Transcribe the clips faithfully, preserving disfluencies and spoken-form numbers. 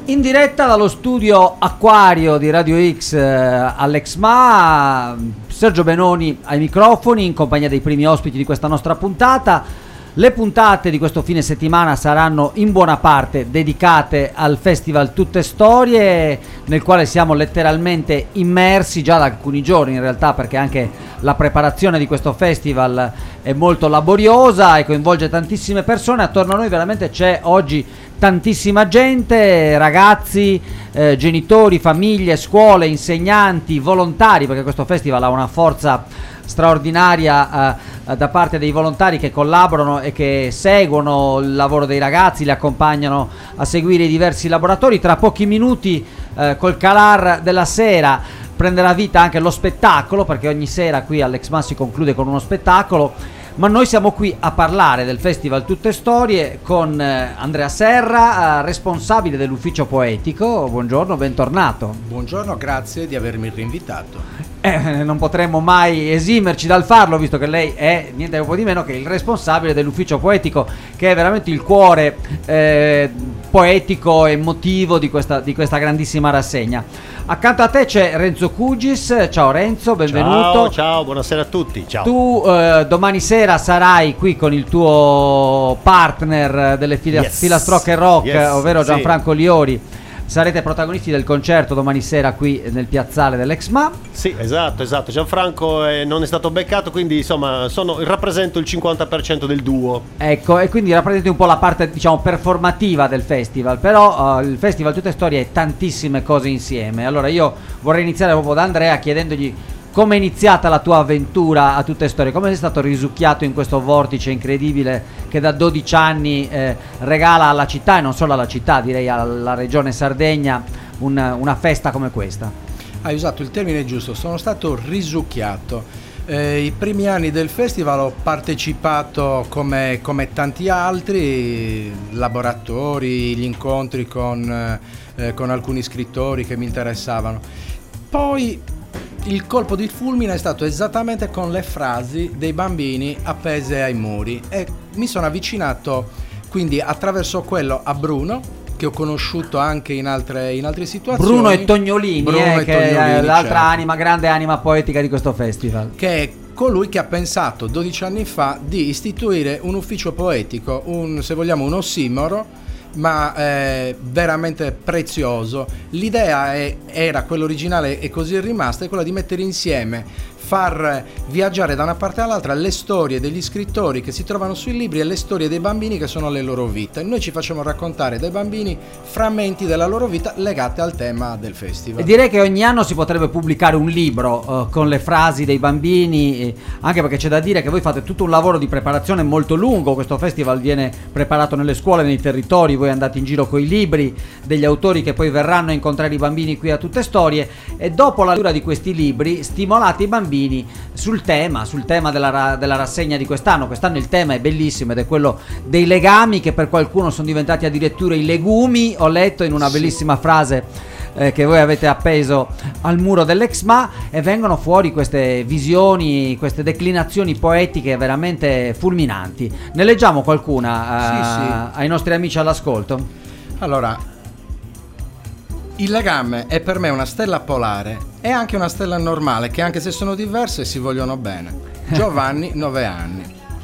In diretta dallo studio Acquario di Radio X eh, all'Exma, Sergio Benoni ai microfoni in compagnia dei primi ospiti di questa nostra puntata. Le puntate di questo fine settimana saranno in buona parte dedicate al festival Tutte Storie, nel quale siamo letteralmente immersi già da alcuni giorni in realtà, perché anche la preparazione di questo festival è molto laboriosa e coinvolge tantissime persone. Attorno a noi veramente c'è oggi tantissima gente, ragazzi, eh, genitori, famiglie, scuole, insegnanti, volontari, perché questo festival ha una forza straordinaria eh, da parte dei volontari che collaborano e che seguono il lavoro dei ragazzi, li accompagnano a seguire i diversi laboratori. Tra pochi minuti eh, col calar della sera prenderà vita anche lo spettacolo, perché ogni sera qui all'Exma si conclude con uno spettacolo. Ma noi siamo qui a parlare del Festival Tutte Storie con eh, Andrea Serra, eh, responsabile dell'ufficio poetico. Buongiorno, bentornato. Buongiorno, grazie di avermi rinvitato. Eh, non potremmo mai esimerci dal farlo, visto che lei è niente po' di meno che il responsabile dell'ufficio poetico, che è veramente il cuore eh, poetico e emotivo di questa, di questa grandissima rassegna. Accanto a te c'è Renzo Cugis. Ciao Renzo, benvenuto. Ciao, ciao, buonasera a tutti. Ciao. Tu eh, domani sera sarai qui con il tuo partner delle fila- yes. Filastrocche Rock, yes. ovvero sì. Gianfranco Liori. Sarete protagonisti del concerto domani sera qui nel piazzale dell'Exma. Sì, esatto, esatto. Gianfranco eh, non è stato beccato, quindi insomma sono, rappresento il cinquanta per cento del duo. Ecco, e quindi rappresenti un po' la parte, diciamo, performativa del festival. Però uh, il Festival Tutte Storie è tantissime cose insieme. Allora io vorrei iniziare proprio da Andrea chiedendogli come è iniziata la tua avventura a Tutte Storie, come sei stato risucchiato in questo vortice incredibile che da dodici anni eh, regala alla città, e non solo alla città, direi alla regione Sardegna, un, una festa come questa. Hai usato il termine giusto, sono stato risucchiato. Eh, I primi anni del festival ho partecipato come, come tanti altri, laboratori, gli incontri con, eh, con alcuni scrittori che mi interessavano. Poi il colpo di fulmine è stato esattamente con le frasi dei bambini appese ai muri e mi sono avvicinato quindi attraverso quello a Bruno, che ho conosciuto anche in altre, in altre situazioni. Bruno e Tognolini, Bruno eh, e che Tognolini, è l'altra certo. anima, grande anima poetica di questo festival. Che è colui che ha pensato dodici anni fa di istituire un ufficio poetico, un, se vogliamo un ossimoro, ma eh, veramente prezioso. L'idea è, era quella originale e così è rimasta, è quella di mettere insieme, far viaggiare da una parte all'altra le storie degli scrittori che si trovano sui libri e le storie dei bambini che sono le loro vite. Noi ci facciamo raccontare dai bambini frammenti della loro vita legate al tema del festival. E direi che ogni anno si potrebbe pubblicare un libro uh, con le frasi dei bambini, eh, anche perché c'è da dire che voi fate tutto un lavoro di preparazione molto lungo. Questo festival viene preparato nelle scuole, nei territori, voi andate in giro con i libri degli autori che poi verranno a incontrare i bambini qui a Tutte Storie, e dopo la lettura di questi libri stimolate i bambini sul tema, sul tema della, ra- della rassegna di quest'anno. Quest'anno il tema è bellissimo ed è quello dei legami, che per qualcuno sono diventati addirittura i legumi. Ho letto in una bellissima frase eh, che voi avete appeso al muro dell'Exma, e vengono fuori queste visioni, queste declinazioni poetiche veramente fulminanti. Ne leggiamo qualcuna eh, Sì, sì. ai nostri amici all'ascolto? Allora, il legame è per me una stella polare e anche una stella normale, che anche se sono diverse si vogliono bene. Giovanni, nove anni.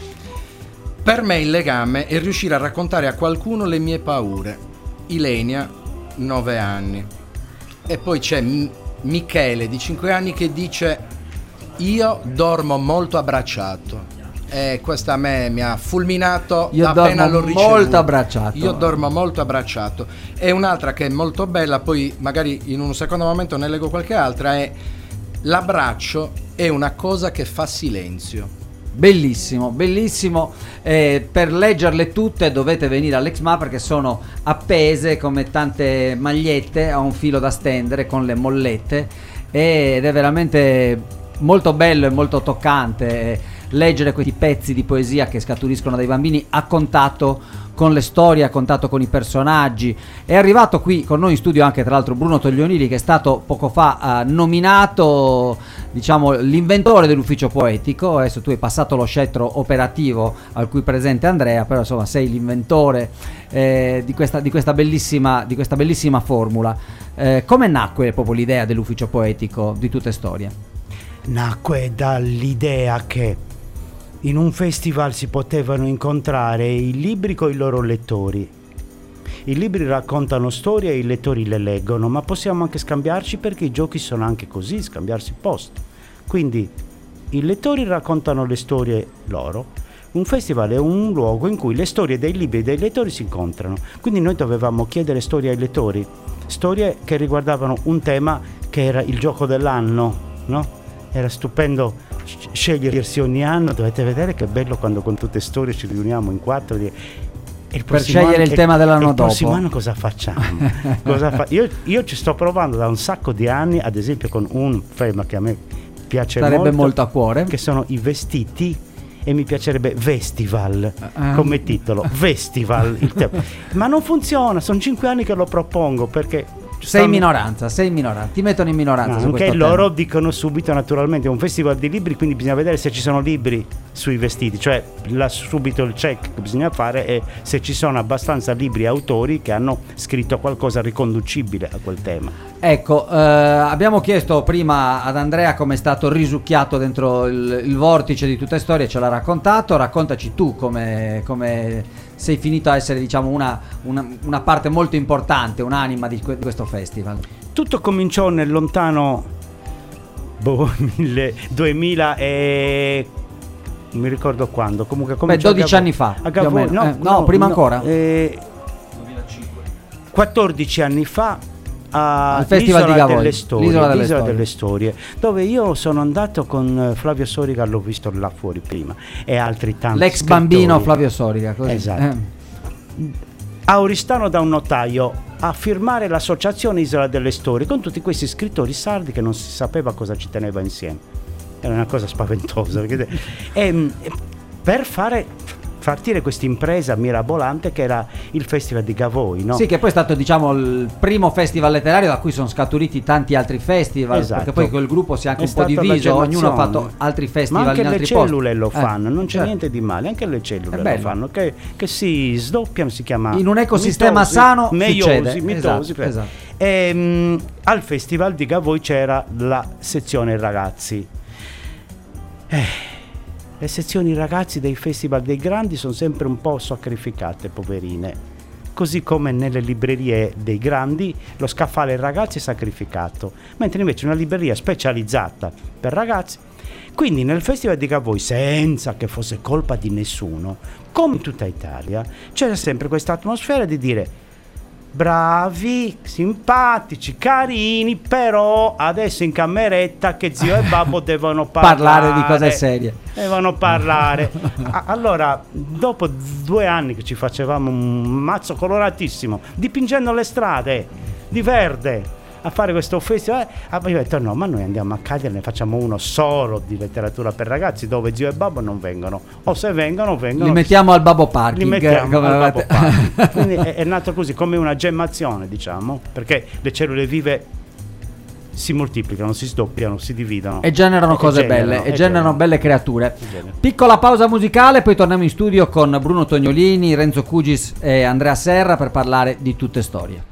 Per me il legame è riuscire a raccontare a qualcuno le mie paure. Ilenia, nove anni. E poi c'è M- Michele, di cinque anni, che dice: io dormo molto abbracciato. E questa a me mi ha fulminato. Io appena dormo l'ho ricevuto. molto abbracciato. Io dormo molto abbracciato. E un'altra che è molto bella, poi magari in un secondo momento ne leggo qualche altra, è: l'abbraccio è una cosa che fa silenzio. Bellissimo, bellissimo. Eh, per leggerle tutte dovete venire all'Exma, perché sono appese come tante magliette a un filo da stendere con le mollette, ed è veramente molto bello e molto toccante. leggere questi pezzi di poesia che scaturiscono dai bambini a contatto con le storie, a contatto con i personaggi. È arrivato qui con noi in studio anche tra l'altro Bruno Toglionili, che è stato poco fa uh, nominato, diciamo, l'inventore dell'ufficio poetico. Adesso tu hai passato lo scettro operativo al cui presente Andrea, però insomma sei l'inventore eh, di, questa, di, questa bellissima, di questa bellissima formula. Eh, come nacque proprio l'idea dell'ufficio poetico di Tutte Storie? Nacque dall'idea che in un festival si potevano incontrare i libri con i loro lettori. I libri raccontano storie e i lettori le leggono, ma possiamo anche scambiarci, perché i giochi sono anche così, scambiarsi posto. Quindi i lettori raccontano le storie loro. Un festival è un luogo in cui le storie dei libri e dei lettori si incontrano. Quindi noi dovevamo chiedere storie ai lettori, storie che riguardavano un tema che era il gioco dell'anno, no? Era stupendo scegliersi ogni anno. Dovete vedere che bello quando con Tutte Storie ci riuniamo in quattro e il per scegliere anno, il tema dell'anno il dopo. Il prossimo anno cosa facciamo? cosa fa- io, io ci sto provando da un sacco di anni, ad esempio con un tema che a me piace Sarebbe molto, molto a cuore, che sono i vestiti, e mi piacerebbe Festival uh, come titolo. Festival il tema. Ma non funziona, sono cinque anni che lo propongo, perché sei in minoranza, sei in minoranza, ti mettono in minoranza. No, anche loro tema. Dicono subito, naturalmente è un festival di libri, quindi bisogna vedere se ci sono libri sui vestiti, cioè là subito il check che bisogna fare è se ci sono abbastanza libri e autori che hanno scritto qualcosa riconducibile a quel tema. Ecco, eh, abbiamo chiesto prima ad Andrea come è stato risucchiato dentro il, il vortice di Tutte Storie, ce l'ha raccontato. Raccontaci tu come, come sei finito a essere, diciamo, una, una, una parte molto importante, un'anima di, di questo festival. Tutto cominciò nel lontano boh, duemila e non mi ricordo quando, comunque Beh, dodici Gavo- anni fa, a Gavo- più o meno. no, Eh, no, no, prima no, ancora eh, quattordici anni fa al Festival di Gavoy, delle Storie, l'isola delle, l'isola storie. delle Storie, dove io sono andato con Flavio Soriga, l'ho visto là fuori prima, e altri tanti l'ex scrittori. Bambino Flavio Soriga, così. Esatto. Eh. A Oristano da un notaio a firmare l'associazione Isola delle Storie con tutti questi scrittori sardi che non si sapeva cosa ci teneva insieme. Era una cosa spaventosa perché, e, per fare partire questa impresa mirabolante che era il Festival di Gavoy, no? Sì, che poi è stato, diciamo, il primo festival letterario da cui sono scaturiti tanti altri festival, esatto. Perché poi quel gruppo si è anche È un po' diviso, ognuno ha fatto altri festival. Ma anche in le altri cellule posti. lo fanno, eh, non c'è certo. niente di male, anche le cellule È lo bello. fanno, che, che si sdoppiano, si chiama in un ecosistema mitosi, sano meiosi, succede. mitosi, Esatto, esatto. E, mh, al Festival di Gavoy c'era la sezione ragazzi. Eh, le sezioni ragazzi dei festival dei grandi sono sempre un po' sacrificate, poverine. Così come nelle librerie dei grandi lo scaffale ragazzi è sacrificato, mentre invece una libreria specializzata per ragazzi. Quindi nel Festival di Gavoy, senza che fosse colpa di nessuno, come in tutta Italia, c'era sempre questa atmosfera di dire: bravi, simpatici, carini, però adesso in cameretta che zio e babbo devono parlare, parlare di cose serie. Devono parlare. A- allora, dopo due anni che ci facevamo un mazzo coloratissimo, dipingendo le strade di verde, a fare questo festival, abbiamo detto no, ma noi andiamo a Cagliari, ne facciamo uno solo di letteratura per ragazzi, dove zio e babbo non vengono, o se vengono vengono Li mettiamo al Babbo Parking. li mettiamo come al avete- Babbo Parking. Quindi è, è nato così, come una gemmazione, diciamo, perché le cellule vive si moltiplicano, si sdoppiano, si dividono E generano E cose generano, belle, e e generano generano. belle creature. E generano. Piccola pausa musicale, poi torniamo in studio con Bruno Tognolini, Renzo Cugis e Andrea Serra per parlare di Tutte Storie.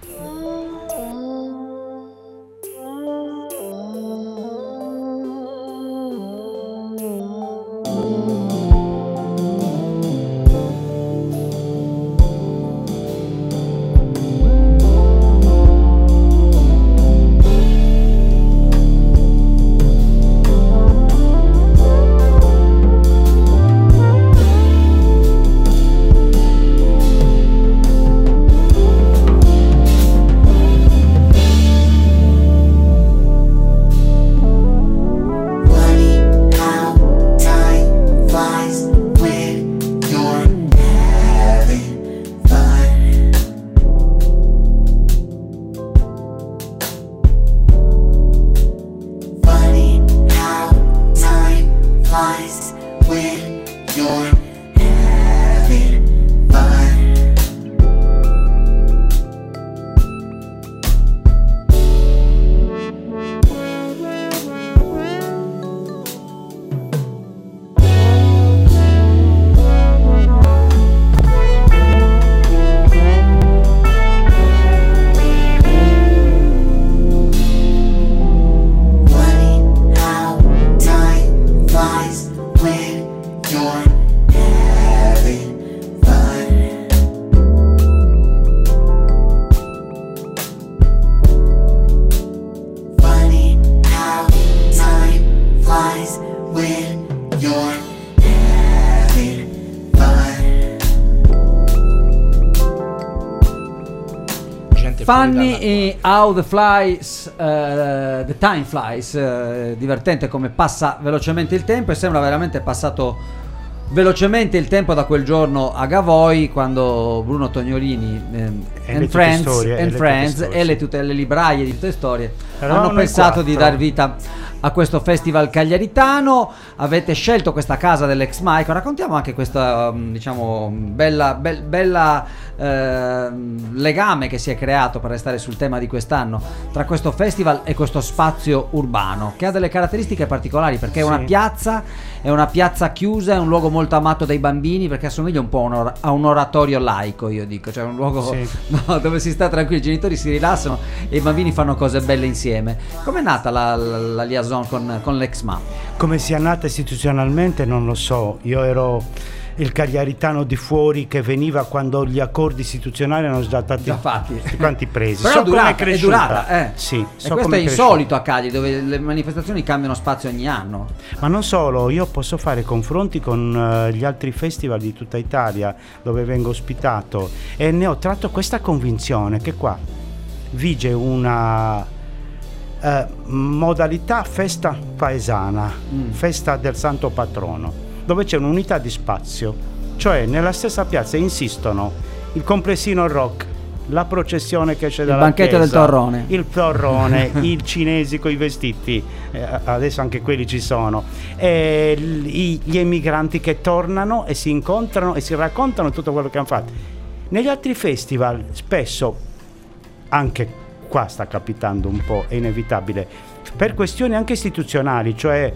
sicuramente fuori Funny dalla in How the Flies, uh, the Time Flies, uh, divertente come passa velocemente il tempo, e sembra veramente passato velocemente il tempo da quel giorno a Gavoi, quando Bruno Tognolini ehm, E and le Friends, tutte storie, e and le Friends tutte e storie, le, sì. tutte le libraie di tutte le storie Eravamo hanno noi pensato di quattro. dar vita a questo festival cagliaritano. Avete scelto questa casa dell'ex Maico, raccontiamo anche questa um, diciamo bella, bel- bella eh, legame che si è creato, per restare sul tema di quest'anno, tra questo festival e questo spazio urbano, che ha delle caratteristiche particolari, perché è Sì. una piazza, è una piazza chiusa, è un luogo molto amato dai bambini, perché assomiglia un po' a un, or- a un oratorio laico, io dico, cioè un luogo Sì. no, dove si sta tranquilli, i genitori si rilassano e i bambini fanno cose belle insieme. Com'è nata la, la, la liaison con, con l'ex M A? Come sia nata istituzionalmente non lo so, io ero il cagliaritano di fuori che veniva quando gli accordi istituzionali erano già stati Già fatti. tutti quanti presi. Però So è durata, come è è cresciuta. durata, eh. Sì, E so questo come è cresciuta. insolito a Cagliari, dove le manifestazioni cambiano spazio ogni anno. Ma non solo, io posso fare confronti con eh, gli altri festival di tutta Italia dove vengo ospitato, e ne ho tratto questa convinzione che qua vige una eh, modalità festa paesana, Mm. festa del santo patrono, dove c'è un'unità di spazio, cioè nella stessa piazza insistono il complessino rock, la processione che esce Il dalla banchetto chiesa, del torrone. il torrone, i cinesi con i vestiti, eh, adesso anche quelli ci sono, e l- i- gli emigranti che tornano e si incontrano e si raccontano tutto quello che hanno fatto. Negli altri festival spesso, anche qua sta capitando un po', è inevitabile, per questioni anche istituzionali, cioè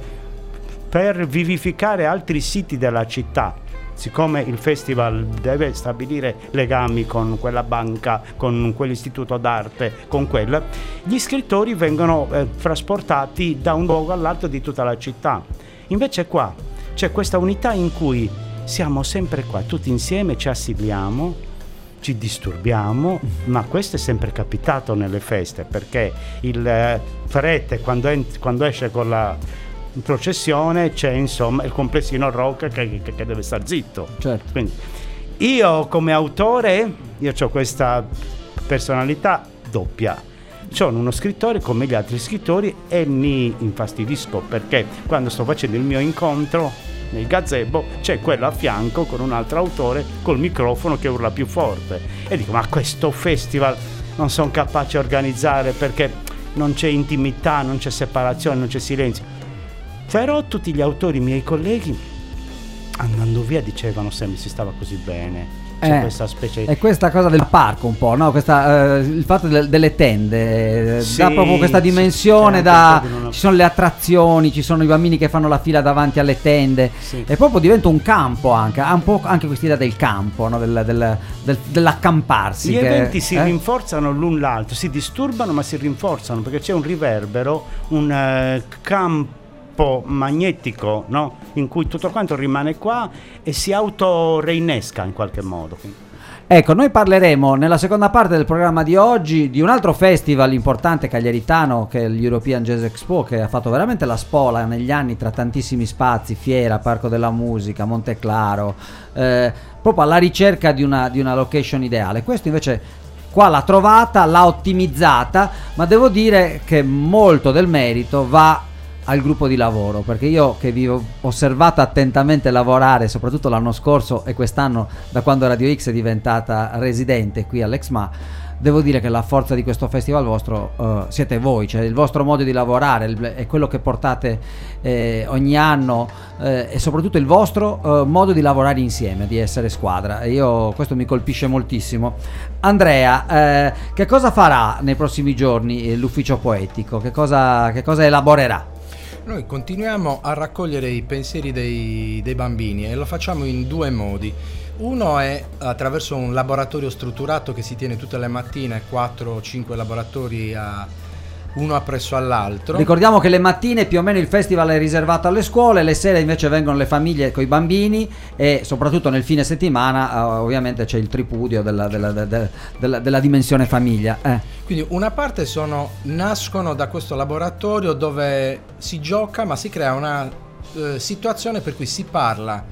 per vivificare altri siti della città, siccome il festival deve stabilire legami con quella banca, con quell'istituto d'arte, con quella, gli scrittori vengono eh, trasportati da un luogo all'altro di tutta la città. Invece qua c'è questa unità in cui siamo sempre qua, tutti insieme, ci assimiliamo, ci disturbiamo, ma questo è sempre capitato nelle feste, perché il eh, prete quando, ent- quando esce con la processione c'è insomma il complessino rock che, che, che deve star zitto. Certo. Quindi io come autore io ho questa personalità doppia, sono uno scrittore come gli altri scrittori e mi infastidisco perché quando sto facendo il mio incontro nel gazebo c'è quello a fianco con un altro autore col microfono che urla più forte e dico: ma questo festival non sono capace a organizzare perché non c'è intimità, non c'è separazione, non c'è silenzio. Però tutti gli autori miei colleghi andando via dicevano sempre si stava così bene. C'è Eh, questa specie è questa cosa del parco un po', no? Questa, eh, il fatto del- delle tende eh, Sì, dà proprio questa sì, dimensione, c'è da, anche un po' di non- ci sono le attrazioni, ci sono i bambini che fanno la fila davanti alle tende, Sì. e proprio diventa un campo anche, ha un po' anche questa idea del campo, no? del, del, del- dell'accamparsi. Gli che- eventi si eh? rinforzano l'un l'altro, si disturbano ma si rinforzano perché c'è un riverbero, un eh, campo magnetico, no? In cui tutto quanto rimane qua e si auto-reinnesca in qualche modo. Ecco, noi parleremo nella seconda parte del programma di oggi di un altro festival importante cagliaritano che è l'European Jazz Expo, che ha fatto veramente la spola negli anni tra tantissimi spazi, Fiera, Parco della Musica, Monteclaro, eh, proprio alla ricerca di una, di una location ideale. Questo invece qua l'ha trovata, l'ha ottimizzata, ma devo dire che molto del merito va al gruppo di lavoro, perché io che vi ho osservato attentamente lavorare soprattutto l'anno scorso e quest'anno da quando Radio X è diventata residente qui all'Ex M A, devo dire che la forza di questo festival vostro eh, siete voi, cioè il vostro modo di lavorare il- è quello che portate eh, ogni anno, eh, e soprattutto il vostro eh, modo di lavorare insieme, di essere squadra, e io questo mi colpisce moltissimo. Andrea, eh, che cosa farà nei prossimi giorni eh, l'ufficio poetico? Che cosa, che cosa elaborerà? Noi continuiamo a raccogliere i pensieri dei, dei bambini e lo facciamo in due modi. Uno è attraverso un laboratorio strutturato che si tiene tutte le mattine, quattro o cinque laboratori a, uno appresso all'altro. Ricordiamo che le mattine più o meno il festival è riservato alle scuole, le sere invece vengono le famiglie con i bambini e soprattutto nel fine settimana eh, ovviamente c'è il tripudio della, della, della, della, della dimensione famiglia. Eh. Quindi una parte sono, nascono da questo laboratorio dove si gioca ma si crea una eh, situazione per cui si parla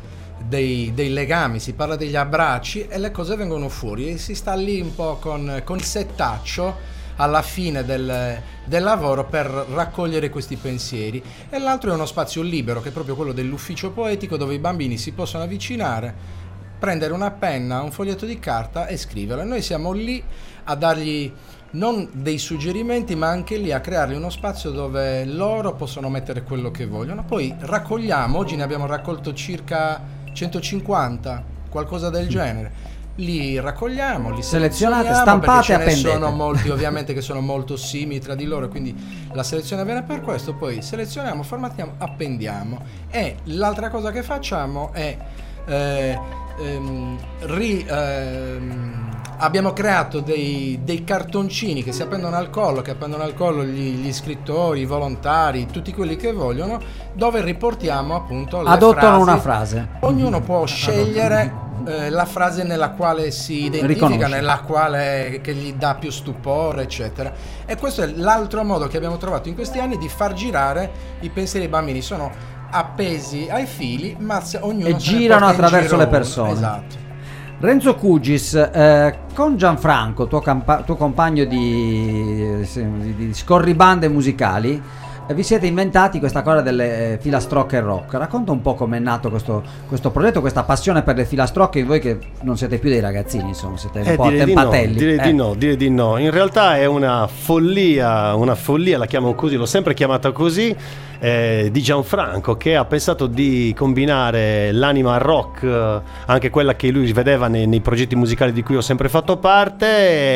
dei, dei legami, si parla degli abbracci e le cose vengono fuori e si sta lì un po' con, con il settaccio alla fine del, del lavoro per raccogliere questi pensieri. E l'altro è uno spazio libero, che è proprio quello dell'ufficio poetico, dove i bambini si possono avvicinare, prendere una penna, un foglietto di carta e scrivere. Noi siamo lì a dargli non dei suggerimenti, ma anche lì a creargli uno spazio dove loro possono mettere quello che vogliono. Poi raccogliamo, oggi ne abbiamo raccolto circa centocinquanta, qualcosa del genere. Li raccogliamo, li selezionate, stampate e appendete. Sono molti ovviamente che sono molto simili tra di loro, quindi la selezione avviene per questo. Poi selezioniamo, formatiamo, appendiamo. E l'altra cosa che facciamo è eh, ehm, ri, ehm, abbiamo creato dei, dei cartoncini che si appendono al collo, che appendono al collo gli, gli scrittori, i volontari, tutti quelli che vogliono, dove riportiamo appunto le adottano frasi. una frase. Ognuno può scegliere eh, la frase nella quale si identifica, Riconosce. nella quale che gli dà più stupore, eccetera. E questo è l'altro modo che abbiamo trovato in questi anni di far girare i pensieri dei bambini. Sono appesi ai fili, ma se ognuno e se ne girano porta in attraverso giro le uno. persone. Esatto. Renzo Cugis, eh, con Gianfranco, tuo, campa- tuo compagno di, di, di scorribande musicali, eh, vi siete inventati questa cosa delle eh, filastrocche rock. Racconta un po' com'è nato questo, questo progetto, questa passione per le filastrocche in voi che non siete più dei ragazzini, insomma, siete un Eh, po' direi attempatelli. Di no, direi eh. di no, direi di no. In realtà è una follia, una follia, la chiamo così, l'ho sempre chiamata così, eh, di Gianfranco, che ha pensato di combinare l'anima rock, eh, anche quella che lui vedeva nei, nei progetti musicali di cui ho sempre fatto parte,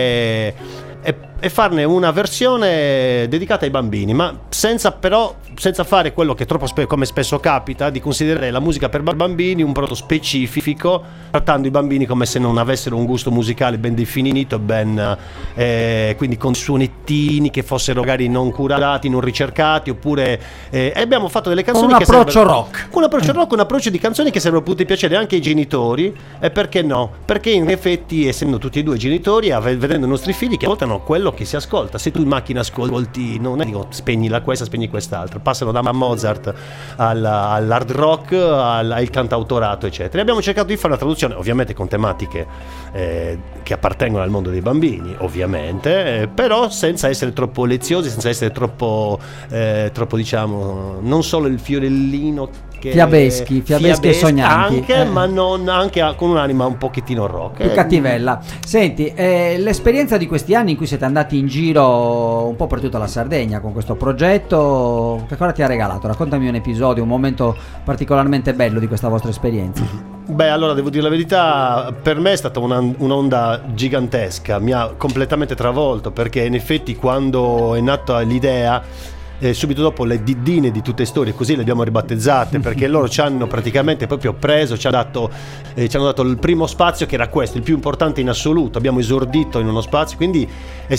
e, e, e farne una versione dedicata ai bambini, ma senza però senza fare quello che troppo spe- come spesso capita, di considerare la musica per bambini un prodotto specifico, trattando i bambini come se non avessero un gusto musicale ben definito, ben eh, quindi con suonettini che fossero magari non curati, non ricercati, oppure eh, e abbiamo fatto delle canzoni Con un che approccio servono- rock. un approccio rock, un approccio di canzoni che sarebbero potute piacere anche ai genitori, e perché no? Perché in effetti, essendo tutti e due genitori, ave- vedendo i nostri figli che ascoltano quello che si ascolta. Se tu in macchina ascolti, non è dico spegni la questa, spegni quest'altra, passano da Mozart al, all'hard rock, al, al cantautorato, eccetera. E abbiamo cercato di fare una traduzione, ovviamente con tematiche eh, che appartengono al mondo dei bambini, ovviamente, eh, però senza essere troppo leziosi, senza essere troppo, eh, troppo diciamo, non solo il fiorellino che Fiabeschi, fiabeschi e sognanti, anche, eh. ma non anche a- con un'anima un pochettino rock. Più Eh, cattivella. Senti, eh, l'esperienza di questi anni in cui siete andati in giro un po' per tutta la Sardegna con questo progetto, che cosa ti ha regalato? Raccontami un episodio, un momento particolarmente bello di questa vostra esperienza. Beh, allora devo dire la verità, per me è stata una, un'onda gigantesca, mi ha completamente travolto, perché in effetti quando è nata l'idea, eh, subito dopo le diddine di tutte storie, così le abbiamo ribattezzate, perché loro ci hanno praticamente proprio preso, ci hanno dato, eh, ci hanno dato il primo spazio, che era questo, il più importante in assoluto. Abbiamo esordito in uno spazio, quindi è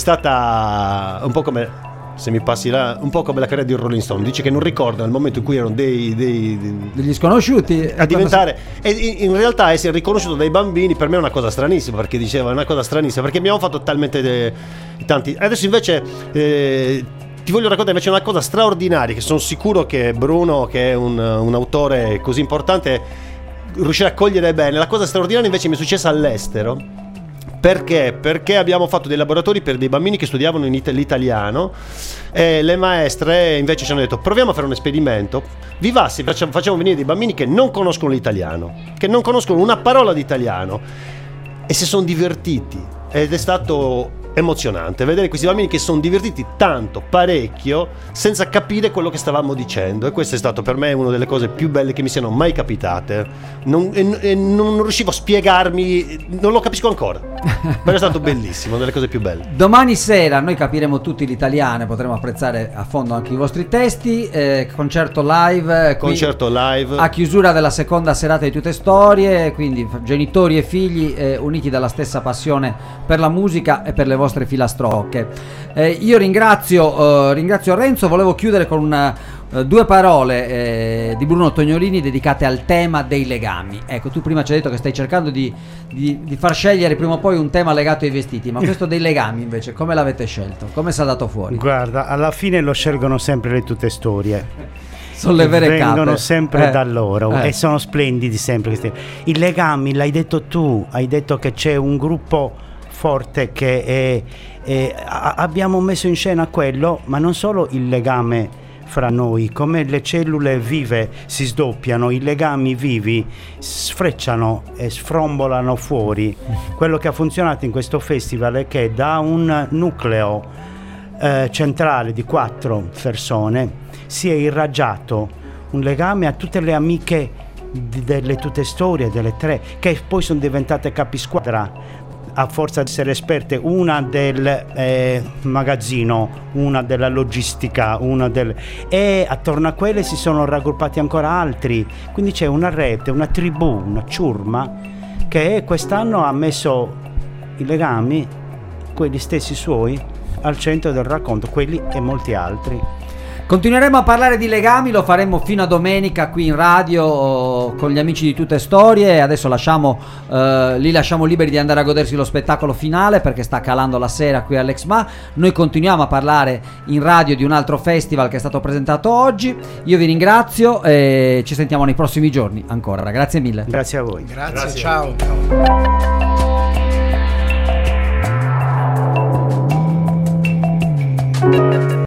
stata un po' come, se mi passi là, un po' come la carriera di Rolling Stone. Dice che non ricorda il momento in cui erano dei, dei, dei Degli sconosciuti a diventare, e in realtà essere riconosciuto dai bambini per me è una cosa stranissima, perché diceva è una cosa stranissima, perché abbiamo fatto talmente de, tanti. Adesso invece eh, ti voglio raccontare invece una cosa straordinaria, che sono sicuro che Bruno, che è un, un autore così importante, riuscirà a cogliere bene. La cosa straordinaria invece mi è successa all'estero. Perché? Perché abbiamo fatto dei laboratori per dei bambini che studiavano in it- l'italiano, e le maestre invece ci hanno detto: proviamo a fare un esperimento, vi va se facciamo, facciamo venire dei bambini che non conoscono l'italiano, che non conoscono una parola di italiano, e si sono divertiti, ed è stato emozionante vedere questi bambini che sono divertiti tanto, parecchio, senza capire quello che stavamo dicendo. E questo è stato per me una delle cose più belle che mi siano mai capitate. Non, e, e non riuscivo a spiegarmi, non lo capisco ancora, però è stato bellissimo, una delle cose più belle. Domani sera noi capiremo tutti l'italiano e potremo apprezzare a fondo anche i vostri testi. eh, concerto live qui, Concerto live a chiusura della seconda serata di Tutte Storie, quindi f- genitori e figli eh, uniti dalla stessa passione per la musica e per le vostre filastrocche. Eh, io ringrazio, eh, ringrazio Renzo. Volevo chiudere con una, eh, due parole eh, di Bruno Tognolini dedicate al tema dei legami. Ecco, tu prima ci hai detto che stai cercando di, di, di far scegliere prima o poi un tema legato ai vestiti, ma questo dei legami invece come l'avete scelto? Come è saltato fuori? Guarda, alla fine lo scelgono sempre le Tutte Storie. sono le vere cape. Vengono sempre eh. da loro eh. e sono splendidi sempre questi. I legami, l'hai detto tu, hai detto che c'è un gruppo forte che è, è, a, abbiamo messo in scena quello, ma non solo il legame fra noi, come le cellule vive si sdoppiano, i legami vivi sfrecciano e sfrombolano fuori. Quello che ha funzionato in questo festival è che da un nucleo eh, centrale di quattro persone si è irraggiato un legame a tutte le amiche di, delle tutte storie, delle tre, che poi sono diventate capisquadra a forza di essere esperte, una del eh, magazzino, una della logistica, una del... e attorno a quelle si sono raggruppati ancora altri, quindi c'è una rete, una tribù, una ciurma che quest'anno ha messo i legami, quelli stessi suoi, al centro del racconto, quelli e molti altri. Continueremo a parlare di legami, lo faremo fino a domenica qui in radio con gli amici di Tutte Storie. Adesso lasciamo, eh, li lasciamo liberi di andare a godersi lo spettacolo finale perché sta calando la sera qui all'Exma. Noi continuiamo a parlare in radio di un altro festival che è stato presentato oggi. Io vi ringrazio e ci sentiamo nei prossimi giorni ancora. Grazie mille. Grazie a voi. Grazie, Grazie. ciao. ciao.